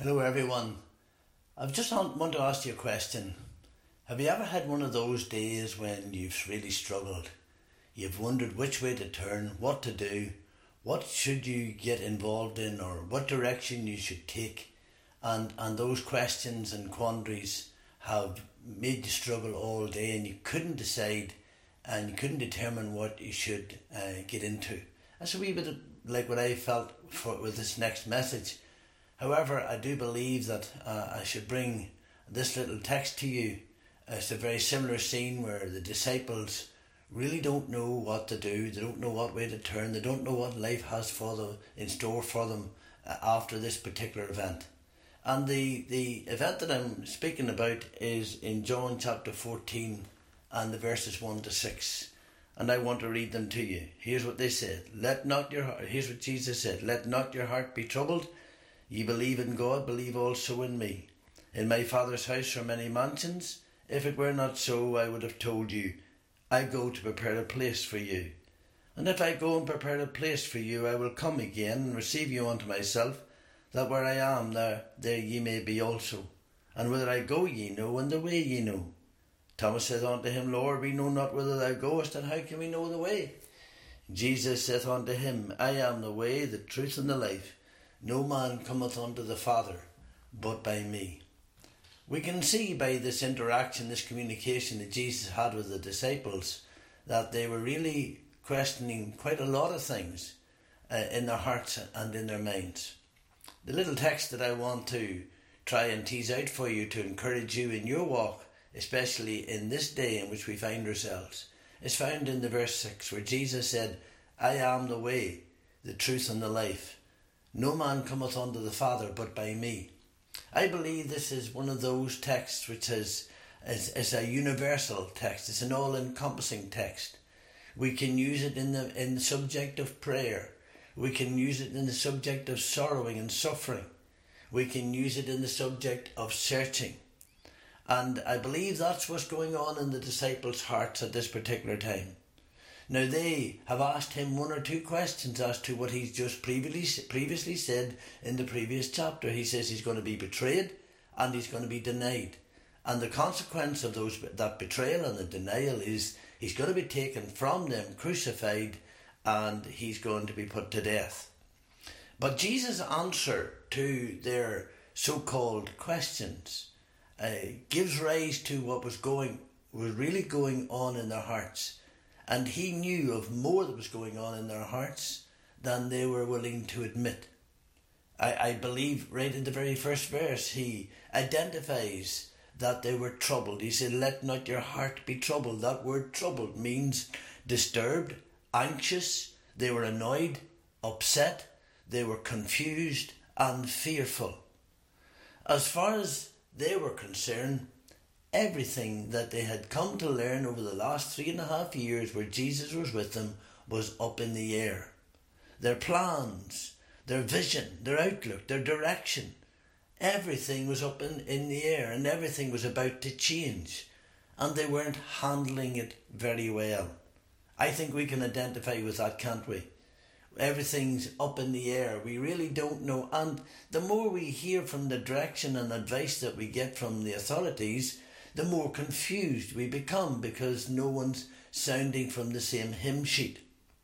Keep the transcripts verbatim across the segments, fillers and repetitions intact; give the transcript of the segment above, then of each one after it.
Hello everyone. I've just want to ask you a question. Have you ever had one of those days when you've really struggled? You've wondered which way to turn, what to do, what should you get involved in, or what direction you should take, and, and those questions and quandaries have made you struggle all day and you couldn't decide and you couldn't determine what you should uh, get into. That's a wee bit like what I felt for with this next message. However, I do believe that uh, I should bring this little text to you. It's a very similar scene where the disciples really don't know what to do. They don't know what way to turn. They don't know what life has for them, in store for them uh, after this particular event. And the, the event that I'm speaking about is in John chapter fourteen and the verses one to six. And I want to read them to you. Here's what they said. Let not your heart, here's what Jesus said. Let not your heart be troubled. Ye believe in God, believe also in me. In my Father's house are many mansions. If it were not so, I would have told you. I go to prepare a place for you. And if I go and prepare a place for you, I will come again and receive you unto myself, that where I am, there, there ye may be also. And whither I go ye know, and the way ye know. Thomas saith unto him, Lord, we know not whither thou goest, and how can we know the way? Jesus saith unto him, I am the way, the truth, and the life. No man cometh unto the Father but by me. We can see by this interaction, this communication that Jesus had with the disciples, that they were really questioning quite a lot of things uh, in their hearts and in their minds. The little text that I want to try and tease out for you to encourage you in your walk, especially in this day in which we find ourselves, is found in the verse six, where Jesus said, I am the way, the truth, and the life. No man cometh unto the Father but by me. I believe this is one of those texts which is, is, is a universal text. It's an all-encompassing text. We can use it in the, in the subject of prayer. We can use it in the subject of sorrowing and suffering. We can use it in the subject of searching. And I believe that's what's going on in the disciples' hearts at this particular time. Now they have asked him one or two questions as to what he's just previously previously said in the previous chapter. He says he's going to be betrayed and he's going to be denied. And the consequence of those that betrayal and the denial is he's going to be taken from them, crucified, and he's going to be put to death. But Jesus' answer to their so-called questions uh, gives rise to what was going was really going on in their hearts. And he knew of more that was going on in their hearts than they were willing to admit. I, I believe right in the very first verse he identifies that they were troubled. He said, let not your heart be troubled. That word troubled means disturbed, anxious. They were annoyed, upset. They were confused and fearful. As far as they were concerned, everything that they had come to learn over the last three and a half years where Jesus was with them was up in the air. Their plans, their vision, their outlook, their direction, everything was up in, in the air and everything was about to change. And they weren't handling it very well. I think we can identify with that, can't we? Everything's up in the air. We really don't know. And the more we hear from the direction and advice that we get from the authorities, the more confused we become because no one's sounding from the same hymn sheet.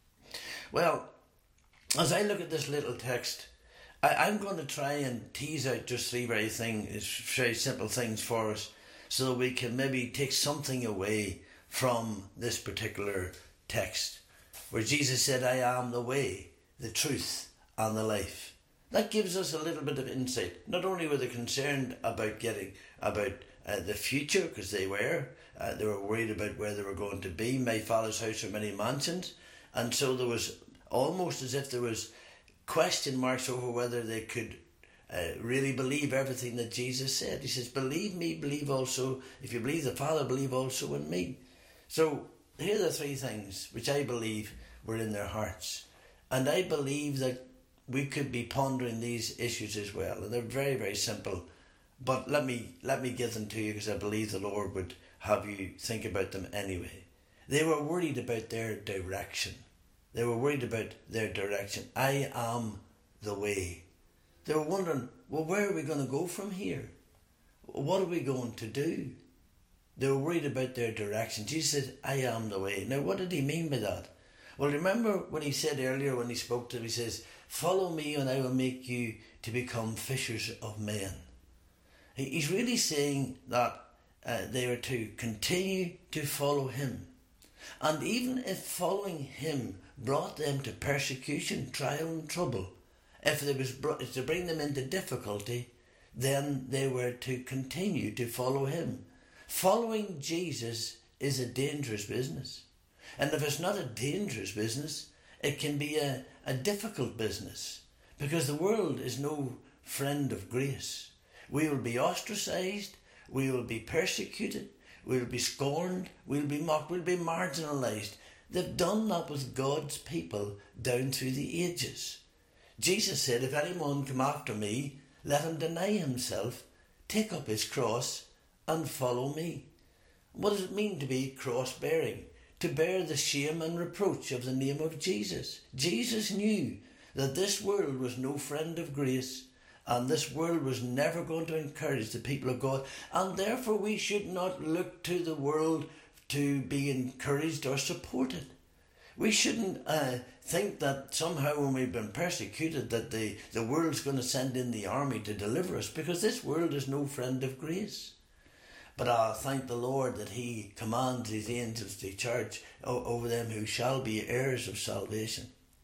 Well, as I look at this little text, I, I'm going to try and tease out just three very things, very simple things for us, so that we can maybe take something away from this particular text, where Jesus said, I am the way, the truth, and the life. That gives us a little bit of insight. Not only were they concerned about getting, about Uh, the future, because they were. Uh, they were worried about where they were going to be. My Father's house are many mansions. And so there was almost as if there was question marks over whether they could uh, really believe everything that Jesus said. He says, believe me, believe also. If you believe the Father, believe also in me. So here are the three things which I believe were in their hearts. And I believe that we could be pondering these issues as well. And they're very, very simple. But let me let me give them to you because I believe the Lord would have you think about them anyway. They were worried about their direction. They were worried about their direction. I am the way. They were wondering, well, where are we going to go from here? What are we going to do? They were worried about their direction. Jesus said, I am the way. Now, what did he mean by that? Well, remember what he said earlier when he spoke to them? He says, follow me and I will make you to become fishers of men. He's really saying that uh, they are to continue to follow him. And even if following him brought them to persecution, trial and trouble, if it was brought, to bring them into difficulty, then they were to continue to follow him. Following Jesus is a dangerous business. And if it's not a dangerous business, it can be a, a difficult business, because the world is no friend of grace. We will be ostracised, we will be persecuted, we will be scorned, we will be mocked, we will be marginalised. They've done that with God's people down through the ages. Jesus said, if anyone come after me, let him deny himself, take up his cross and follow me. What does it mean to be cross-bearing? To bear the shame and reproach of the name of Jesus. Jesus knew that this world was no friend of grace, and this world was never going to encourage the people of God, and therefore we should not look to the world to be encouraged or supported. We shouldn't uh, think that somehow when we've been persecuted that the, the world's going to send in the army to deliver us, because this world is no friend of grace. But I thank the Lord that he commands his angels to charge over them who shall be heirs of salvation.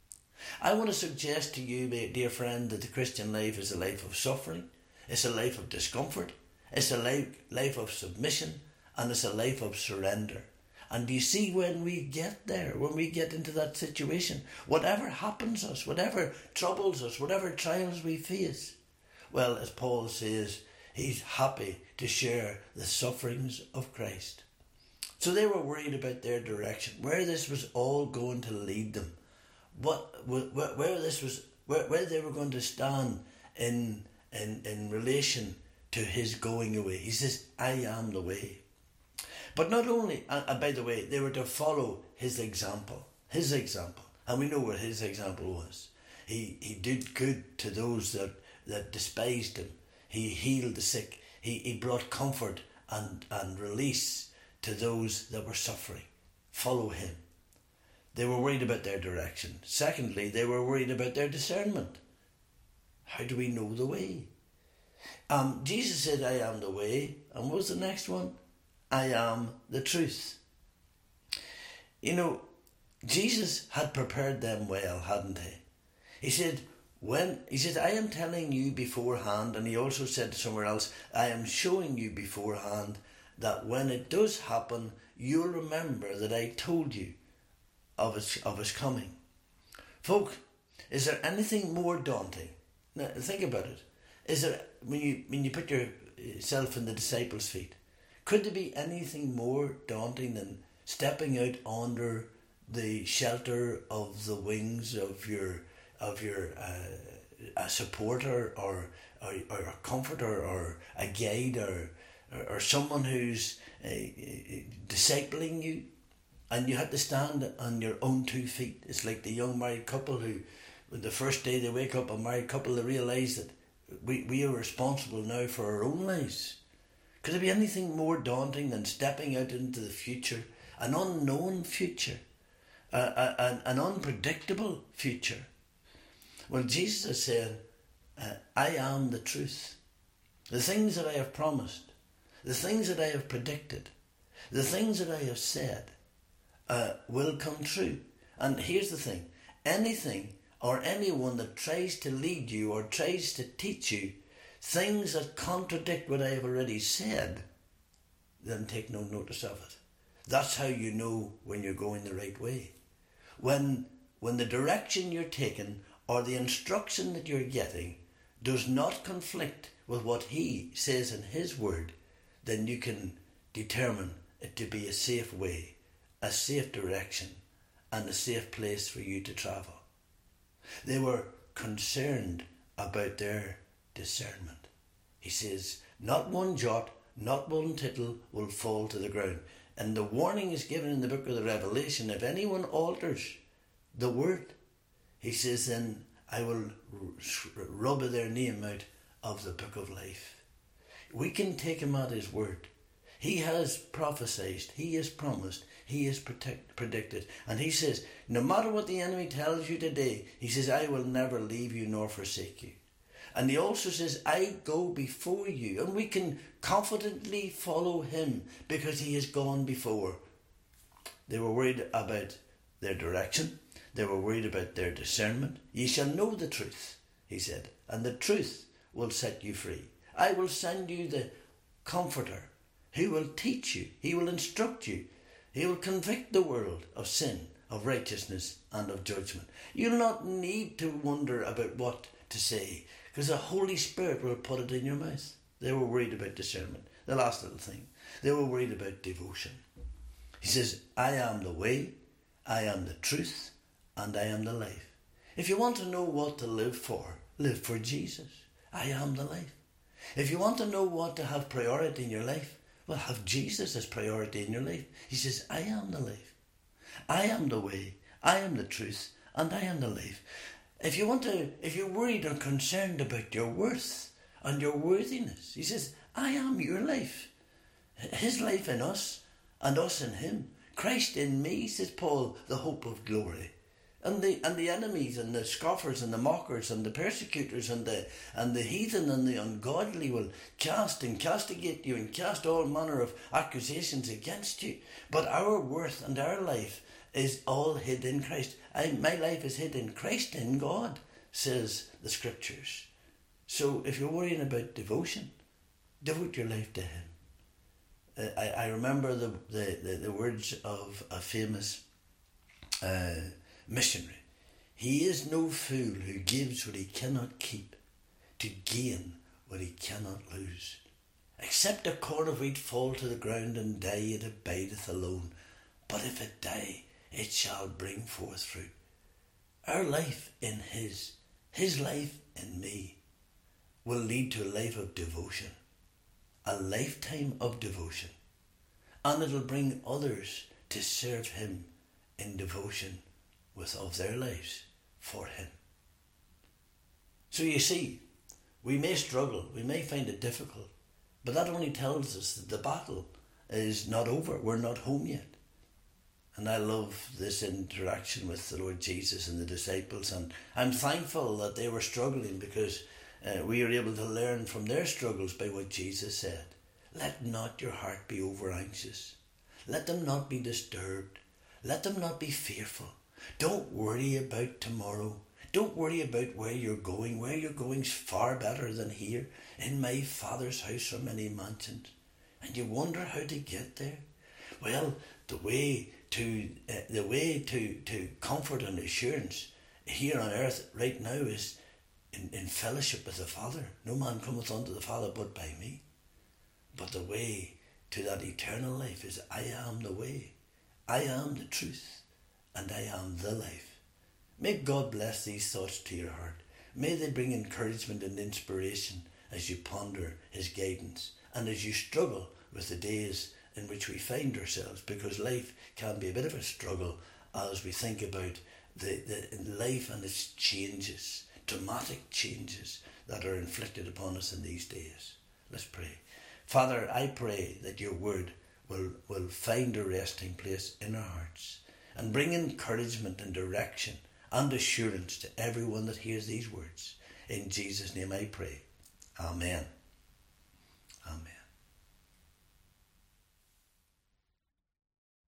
I want to suggest to you, dear friend, that the Christian life is a life of suffering, it's a life of discomfort, it's a life, life of submission, and it's a life of surrender. And you see, when we get there, when we get into that situation, whatever happens to us, whatever troubles us, whatever trials we face, well, as Paul says, he's happy to share the sufferings of Christ. So they were worried about their direction, where this was all going to lead them, what where, where this was, where, where they were going to stand in in in relation to his going away. He says, "I am the way." But not only, and by the way, they were to follow his example, his example, and we know what his example was. He he did good to those that that despised him. He healed the sick. He, he brought comfort and, and release to those that were suffering. Follow him. They were worried about their direction. Secondly, they were worried about their discernment. How do we know the way? Um, Jesus said, I am the way. And what was the next one? I am the truth. You know, Jesus had prepared them well, hadn't he? He said, When he said, I am telling you beforehand, and he also said somewhere else, I am showing you beforehand that when it does happen, you'll remember that I told you of his, of his coming. Folk, is there anything more daunting? Now, think about it. Is there, when you, when you put yourself in the disciples' feet, could there be anything more daunting than stepping out under the shelter of the wings of your of your uh, a supporter or, or or a comforter or a guide or or, or someone who's uh, discipling you, and you have to stand on your own two feet? It's like the young married couple who, the first day they wake up, a married couple, they realise that we, we are responsible now for our own lives. Could there be anything more daunting than stepping out into the future, an unknown future, uh, an, an unpredictable future? Well, Jesus is saying, uh, I am the truth. The things that I have promised, the things that I have predicted, the things that I have said uh, will come true. And here's the thing, anything or anyone that tries to lead you or tries to teach you things that contradict what I have already said, then take no notice of it. That's how you know when you're going the right way. When, when the direction you're taking or the instruction that you're getting does not conflict with what he says in his word, then you can determine it to be a safe way, a safe direction, and a safe place for you to travel. They were concerned about their discernment. He says, not one jot, not one tittle will fall to the ground. And the warning is given in the book of the Revelation, if anyone alters the word, he says, then I will rub their name out of the book of life. We can take him at his word. He has prophesied, he has promised, he has protect, predicted. And he says, no matter what the enemy tells you today, he says, I will never leave you nor forsake you. And he also says, I go before you. And we can confidently follow him because he has gone before. They were worried about their direction. They were worried about their discernment. Ye shall know the truth, he said, and the truth will set you free. I will send you the Comforter, who will teach you, he will instruct you, he will convict the world of sin, of righteousness and of judgment. You'll not need to wonder about what to say, because the Holy Spirit will put it in your mouth. They were worried about discernment. The last little thing. They were worried about devotion. He says, I am the way, I am the truth, and I am the life. If you want to know what to live for, live for Jesus. I am the life. If you want to know what to have priority in your life, well, have Jesus as priority in your life. He says, I am the life. I am the way, I am the truth, and I am the life. If you want to, if you're worried or concerned about your worth and your worthiness, he says, I am your life. His life in us and us in him. Christ in me, says Paul, the hope of glory. And the and the enemies and the scoffers and the mockers and the persecutors and the and the heathen and the ungodly will cast and castigate you and cast all manner of accusations against you. But our worth and our life is all hid in Christ. I, my life is hid in Christ in God, says the scriptures. So if you're worrying about devotion, devote your life to him. Uh, I, I remember the, the, the, the words of a famous uh, missionary. He is no fool who gives what he cannot keep to gain what he cannot lose. Except a corn of wheat fall to the ground and die, it abideth alone. But if it die, it shall bring forth fruit. Our life in his, his life in me, will lead to a life of devotion. A lifetime of devotion. And it'll bring others to serve him in devotion with of their lives for him. So you see, we may struggle, we may find it difficult, but that only tells us that the battle is not over. We're not home yet. And I love this interaction with the Lord Jesus and the disciples, and I'm thankful that they were struggling because uh, we are able to learn from their struggles by what Jesus said. Let not your heart be over anxious. Let them not be disturbed. Let them not be fearful. Don't worry about tomorrow. Don't worry about where you're going. Where you're going is far better than here. In my Father's house are many mansions. And you wonder how to get there? Well, the way to uh, the way to, to comfort and assurance here on earth right now is in, in fellowship with the Father. No man cometh unto the Father but by me. But the way to that eternal life is I am the way, I am the truth, and I am the life. May God bless these thoughts to your heart. May they bring encouragement and inspiration as you ponder his guidance and as you struggle with the days in which we find ourselves, because life can be a bit of a struggle as we think about the, the life and its changes, dramatic changes that are inflicted upon us in these days. Let's pray. Father, I pray that your word will, will find a resting place in our hearts and bring encouragement and direction and assurance to everyone that hears these words. In Jesus' name I pray. Amen.